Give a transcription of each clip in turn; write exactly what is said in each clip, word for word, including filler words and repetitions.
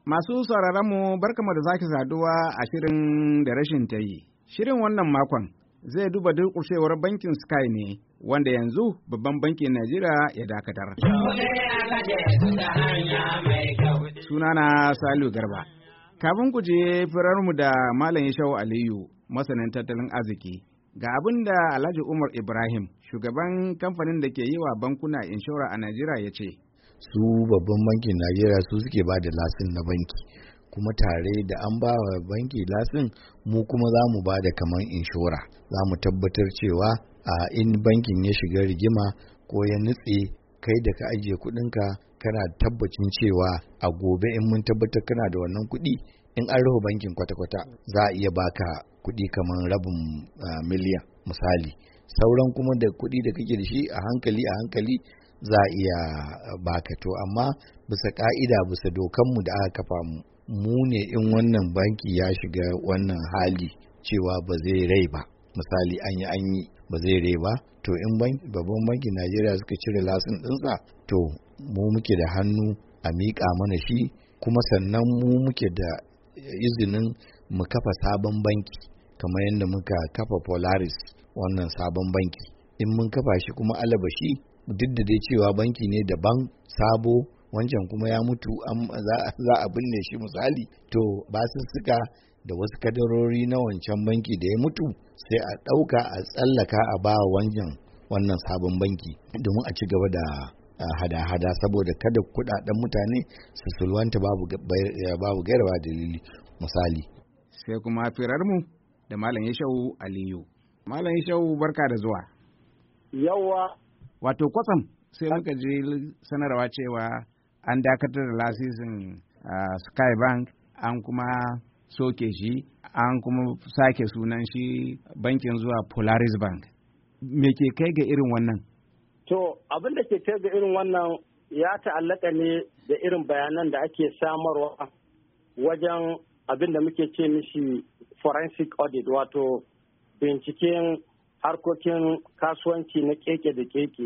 Masu sauraronmu barkamu da sake saduwa a shirin da rashin ta yi. Shirin wannan makon zai duba durƙushewar bankin Sky ne wanda yanzu babban bankin Najeriya ya dakatar. Sunana Salu Garba. Kafin ku je firarmu da Malam Yashau Aliyu, masanin tattalin arziki, ga abin da Alhaji Umar Ibrahim, shugaban kamfanin da ke yi wa bankuna inshora a Najeriya ya ce. Su babban bankin Najeriya su suke ba da lasin na banki, kuma tare da an ba wa banki lasin mu kuma za mu ba da kamar inshora. Za mu tabbatar cewa a in bankin ya shiga rigima ko ya nutse, kai da ka ajiye kuɗinka kana tabbacin cewa a gobe in mun tabbatar kana da wannan kuɗi, in an rufe bankin kwata-kwata za a iya baka kuɗi kamar rabin uh, miliyan misali. Sauran kuma da kuɗi da kake da shi a hankali a hankali za a iya baka. To amma bisa ka'ida bisa dokanmu da aka kafa mu mu ne in wannan banki ya shiga wannan hali cewa ba zai rai ba, misali an yi an yi ba zai rai ba, to in babban bankin Najeriya suka cire lasin ɗinsa, to mu muke da hannu a miƙa mana shi, kuma sannan mu muke da izinin mu kafa sabon banki kamar yadda muka kafa Polaris wannan sabon banki. In mun kafa shi kuma alabashi, duk da dai cewa banki ne daban sabo, wancan kuma ya mutu za a binne shi misali, to basussuka da wasu kadarori na wancan banki da ya mutu sai a ɗauka a tsallaka a ba wancan wannan sabon banki domin a ci gaba da hada-hada, saboda kada kudaden mutane su sulwanta babu babu gairawa dalili misali. Sai kuma firarmu da Malam Yashau Aliyu. Malam Yashau, barka da zuwa. Yawa. Wato kwatsam sai muka je sanarwa cewa an dakatar da lasisin uh, Sky Bank, an kuma soke shi, an kuma sake sunan shi bankin zuwa Polaris Bank. Me ke kai ga irin wannan? To, abin da ke kai ga irin wannan ya ta'allaka ne da irin bayanan da ake samarwa wajen abin da muke ce mishi forensic audit, wato binciken harkokin kasuwanci na keke da keke,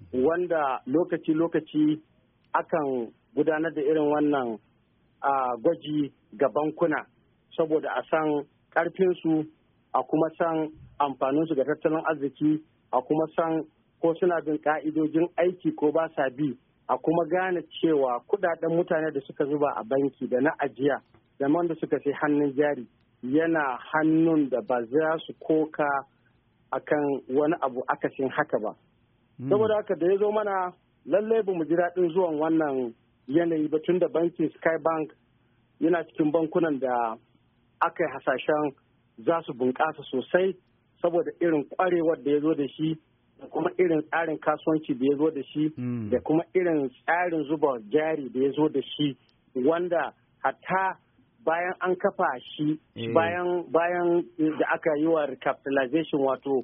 wanda lokaci-lokaci akan gudanar da irin wannan a gwaji ga bankuna saboda a san ƙarfinsu, a kuma san amfaninsu ga tattalin arziki, a kuma san ko suna bin ƙa'idojin aiki ko ba sa bi, a kuma gane cewa kudaden mutane da suka zuba a banki da na ajiya da wanda suka sai hannun jari yana hannun da ba za su koka akan wani abu akasin haka ba. Mm. Saboda haka da ya zo mana lallai ba mu ji daɗin zuwan wannan yanayi ba, tun da bankin Sky Bank yana cikin bankunan da aka yi hasashen za su bunƙasa sosai saboda irin ƙwarewar da ya zo da shi, da kuma irin tsarin kasuwanci da ya zo da shi, mm. da kuma irin tsarin zuba jari da ya zo da shi, wanda hatta bayan an kafa shi mm. bayan bayan da aka yi wa recapitalization, wato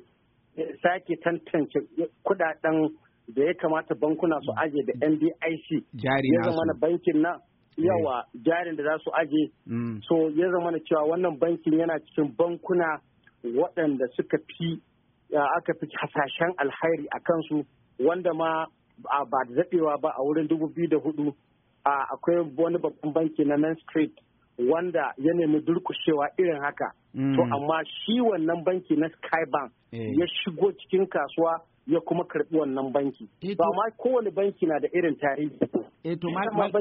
sake tantance kudaden da ya kamata bankuna su aje da N D I C, ya zama na bankin nan yawa jarin da za su aje, mm. so ya zama na cewa wannan bankin yana cikin bankuna waɗanda suka fi aka fi hasashen alhairi a kansu, wanda ma ba da daɗewa ba a wurin dubu biyu da hudu akwai wani babban banki na Main Street wanda ya nemi durkushewa irin haka. Mm. To amma shi wannan banki na Sky Bank eh. ya shigo cikin kasuwa ya kuma karɓi wannan banki. Ba ma kowane banki na da irin tarihi. Eh to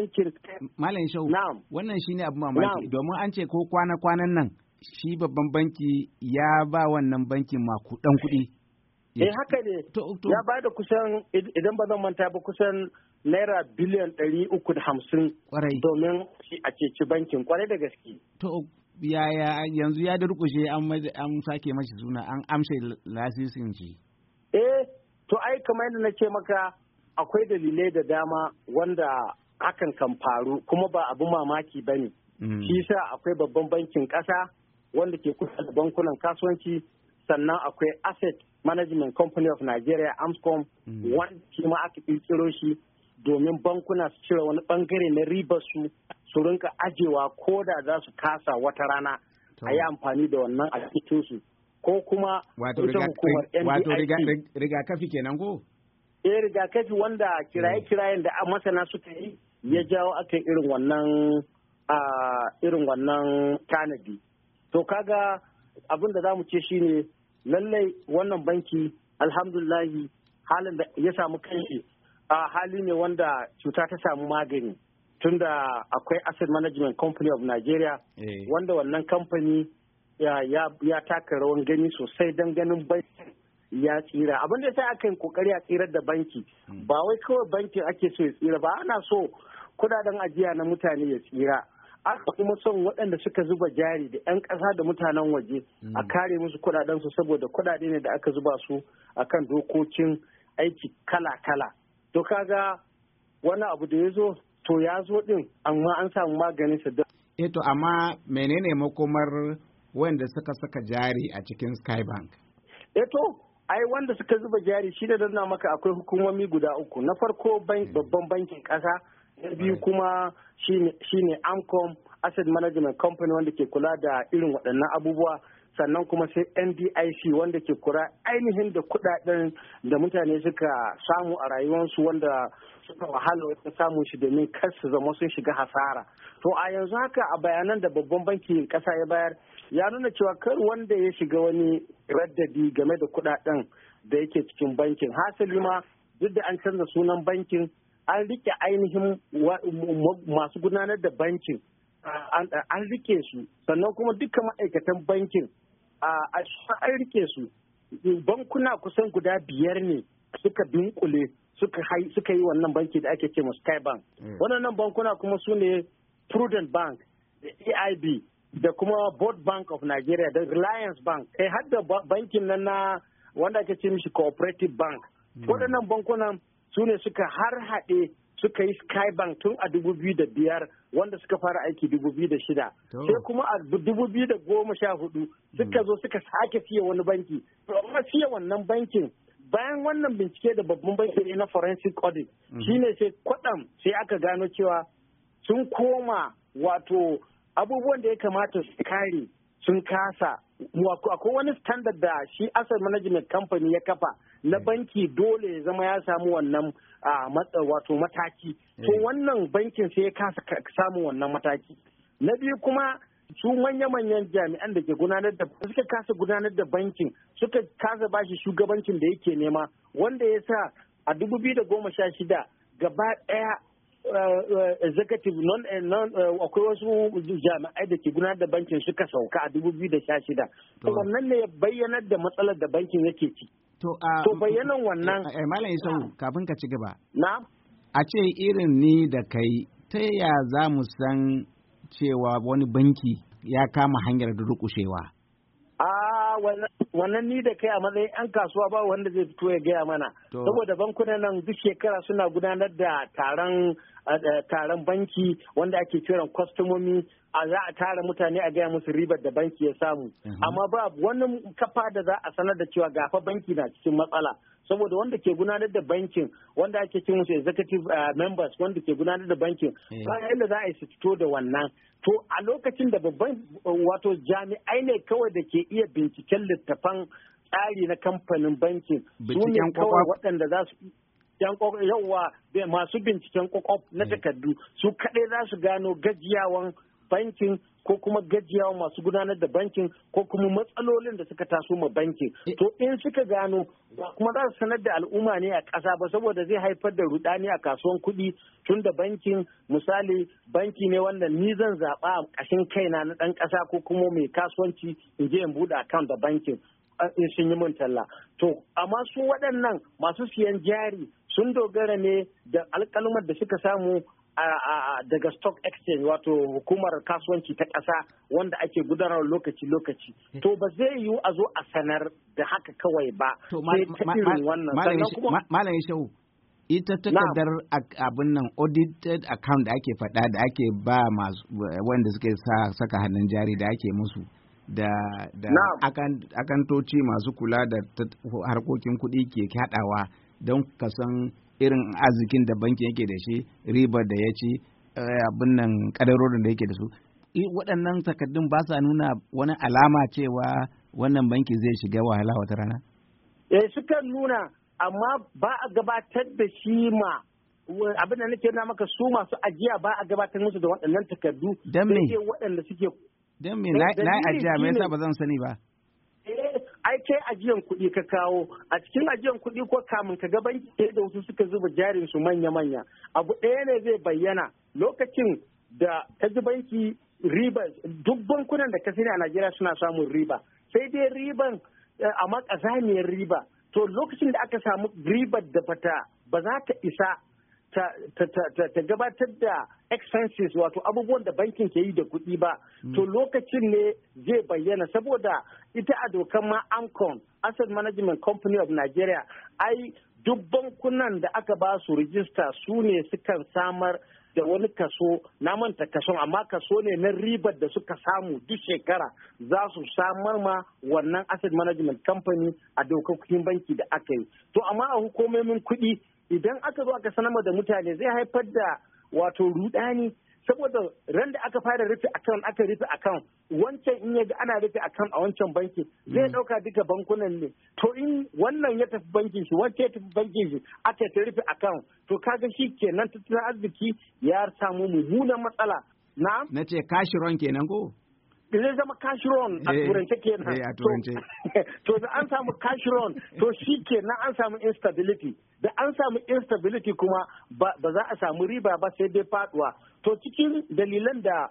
Malam Shau, wannan shine abu mamaki, domin an ce ko kwana-kwanan nan shi babban banki ya ba wannan bankin makudan kuɗi. Eh haka ne, ya ba da kusan, idan ba zan manta ba, kusan naira biliyan ɗari uku da hamsin domin a ceci bankin, kwarai da gaske. To yaya yanzu ya durkushe an sake mashi suna, an amshe lasisin shi? Eh to ai kamar yadda na ce maka akwai dalilai da dama wanda hakan kan faru, kuma ba abu mamaki ba ne. Mm. Shi sa akwai babban bankin ƙasa wanda ke kusa da bankunan kasuwanci, sannan akwai Asset Management Company of Nigeria, AMSCOM, mm. wanda shi ma aka ƙirƙiro shi domin bankuna su cire wani bangare na ribar su su rinka ajewa ko da za su kasa wata rana a yi amfani da wannan a cikin su, ko kuma wato rigakafi kenan ko? Eh rigakafi wanda kiraye-kirayen da masana suka yi ya jawo aka irin wannan irin wannan tanadi. To kaga abin da za mu ce shine lallai wannan banki alhamdulahi halin da ya samu kanshi a hali ne wanda cuta ta samu magani tunda akwai Asset Management Company of Nigeria hey. wanda wannan kamfani ya, ya, ya taka rawan gani sosai don ganin bankin ya tsira. Abin da sai aka yi kokari a tsirar da banki hmm. ba wai kawai bankin ake so ya tsira ba, ana so kudaden ajiya na mutane ya tsira. Aka kuma son waɗanda suka zuba jari da 'yan ƙasa da mutanen waje hmm. a kare musu kudadensu saboda kudade ne da aka zuba su akan dokokin aiki kala-kala. To kaga wani abu da ya zo to ya zo din amma an samu maganin sa da. Eh to amma menene makomar wanda suka saka jari a cikin Skybank? Eh to ai wanda suka zuba jari shi da danna maka akwai hukumomi guda uku. Na farko bank, babban bankin kasa, na biyu kuma shine shine Amcom Asset Management Company wanda ke kula da irin waɗannan abubuwa, sannan kuma sai N D I C wanda ke kura ainihin da kudaden da mutane suka samu a rayuwarsu wanda suka wahala wajen samun shi domin kar su zama sun shiga hasara. To a yanzu haka a bayanan da babban bankin kasa ya bayar ya nuna cewa kar wanda ya shiga wani raddadi game da kudaden da yake cikin bankin. Hasali ma duk da an canza sunan bankin an rike ainihin masu gudanar da bankin an rike su, sannan kuma dukkan ma'aikatan bankin an rike su. Bankuna kusan guda biyar ne suka dunkule suka yi wannan banki da ake ce Skybank. Wannan bankuna kuma su ne Prudent Bank da A I B da kuma Board Bank of Nigeria da Reliance Bank, kai har da bankin nan na wanda ake ce mishi Cooperative Bank. Waɗannan bankunan su ne suka har haɗe suka yi Skybank tun a dubu biyu da biyar wanda suka fara aiki dubu biyu da shida. Sai kuma a dubu biyu da goma sha hudu suka zo suka sake siya wani banki. To amma siya wannan bankin bayan wannan bincike da babban banki ne na forensic audit shine sai kwaɗam sai aka gano cewa sun koma wato abubuwan da ya kamata su kare sun kasa. Akwai wani standard da shi Asset Management Company ya kafa na banki dole ya zama ya samu wannan wato mataki. To wannan bankin sai ya kasa samun wannan mataki. Na biyu kuma su manya-manyan jami'an da ke gudanar da suka kasa gudanar da bankin suka kasa bashi shugabancin da yake nema, wanda ya sa a dubu biyu da goma sha shida gaba ɗaya executive non akwai wasu jami'ai da ke gudanar da bankin suka sauka a dubu biyu da sha shida. To wannan ne ya bayyanar da matsalar da bankin yake ci. To bayyanan wannan. Malam Isau, kafin ka ci gaba. Na? A ce irin ni da kai ta ya za mu san cewa wani banki ya kama hanyar da rukushewa? A wannan ni da kai a matsayin 'yan kasuwa ba wanda zai fito ya gaya mana. Saboda bankunan nan duk shekara suna gudanar da taron taron banki wanda ake kiran kwastomomi, a za a tara mutane a gaya musu ribar da banki ya samu. Amma ba wani kafa da za a sanar da cewa gafa banki na cikin matsala. Saboda wanda ke gudanar da bankin, wanda ake cin musu executive members wanda ke gudanar da bankin, ba yadda za a yi su fito da wannan. To a lokacin da babban wato jami'ai ne kawai da ke iya binciken littafan tsari na kamfanin bankin, su ne kawai waɗanda za su yawa masu binciken kwakwaf na takardu su kaɗai za su gano gajiyawan bankin ko kuma gajiyawan masu gudanar da bankin ko kuma matsalolin da suka taso ma bankin. To in suka gano ba kuma za su sanar da al'umma ne a ƙasa ba, saboda zai haifar da rudani a kasuwan kuɗi, tun da bankin misali banki ne wanda ni zan zaɓa a ƙashin kaina na ɗan ƙasa ko kuma mai kasuwanci in je in buɗe account da bankin in sun yi min talla. To amma su waɗannan masu siyan jari sun dogara ne da alƙalumar da suka samu daga stock exchange wato hukumar kasuwanci ta ƙasa wanda ake gudanar lokaci-lokaci. To ba zai yiwu a zo a sanar da haka kawai ba. Sai ta irin wannan. Malam Shehu, ita takardar abin nan audited account da ake faɗa da ake ba masu wanda suke saka hannun jari da ake musu da da akantoci masu kula da harkokin kuɗi ke haɗawa don ka san irin arzikin da bankin yake da shi, ribar da ya ci, abin nan kadarorin da yake da su. Waɗannan takardun ba sa nuna wani alama cewa wannan banki zai shiga wahala wata rana? Eh, sukan nuna, amma ba a gabatar da shi ma abin da nake na maka su masu ajiya ba a gabatar musu da waɗannan takardu. Dan me? Sai waɗanda suke. Dan me na ajiya me yasa ba zan sani ba? Ai kai ajiyan kuɗi ka kawo a cikin ajiyan kuɗi ko kamun ka ga banki da wasu suka zuba jarin su manya-manya abu ɗaya ne zai bayyana lokacin da ka ji banki riba duk bankunan da ka sani a Najeriya suna samun riba sai dai riban a makazaniyar riba to lokacin da aka samu ribar da bata ba za ta isa ta, ta, ta, ta gabatar da expenses wato abubuwan da bankin ke yi da kuɗi ba mm. to lokacin ne zai bayyana saboda ita a dokan ma AMCON Asset Management Company of Nigeria ai duk bankunan da aka ba su rijista su ne sukan samar da wani kaso na manta kason amma kaso ne na ribar da suka samu duk shekara za su samar ma wannan asset management company a dokokin banki da aka yi to amma a hukumomin kuɗi idan aka zo aka sanar da mutane zai haifar da wato rudani saboda ran da aka fara rufe account aka rufe account wancan in ya ga ana rufe account a wancan banki zai dauka duka bankunan ne to in wannan ya tafi bankin shi wancan ya tafi bankin shi aka ta rufe account to kaga shi kenan tattalin arziki ya samu mummunan matsala na na ce cash run kenan ko zai zama cash run a turance kenan a turance to da an samu cash run to shi kenan an samu instability da an samu instability kuma ba za a samu riba ba sai dai faduwa to cikin dalilan da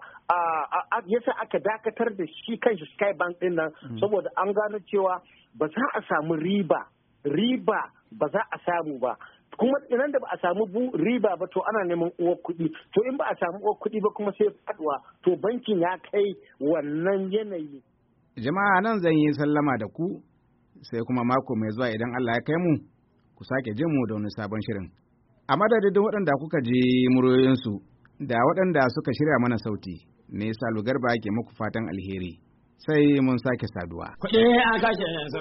yasa aka dakatar da shi kanshi Sky Bank din nan saboda an gano cewa ba za a samu riba riba ba za a samu ba kuma idan da ba a samu riba ba to ana neman uwar kuɗi to in ba a samu uwar kuɗi ba kuma sai faduwa to bankin ya kai wannan yanayi. Jama'a nan zan yi sallama da ku sai kuma mako mai zuwa idan Allah ya kai mu ku sake jin mu da wani sabon shirin. A madadin waɗanda kuka ji muryoyinsu da waɗanda suka shirya mana sauti ne Salu Garba ke muku fatan alheri sai mun sake saduwa. Kuɗi a kashe